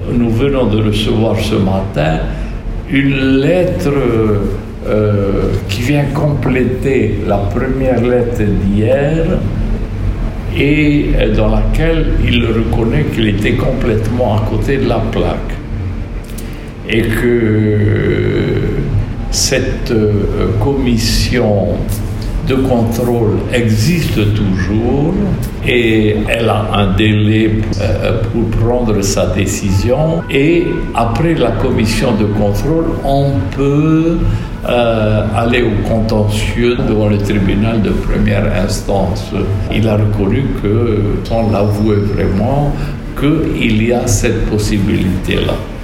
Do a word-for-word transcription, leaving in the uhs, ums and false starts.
nous venons de recevoir ce matin une lettre euh, qui vient compléter la première lettre d'hier et dans laquelle il reconnaît qu'il était complètement à côté de la plaque et que cette euh, commission de contrôle existe toujours et elle a un délai euh, pour prendre sa décision et après la commission de contrôle on peut euh, aller au contentieux devant le tribunal de première instance. Il a reconnu que, sans l'avouer vraiment, qu'il y a cette possibilité-là.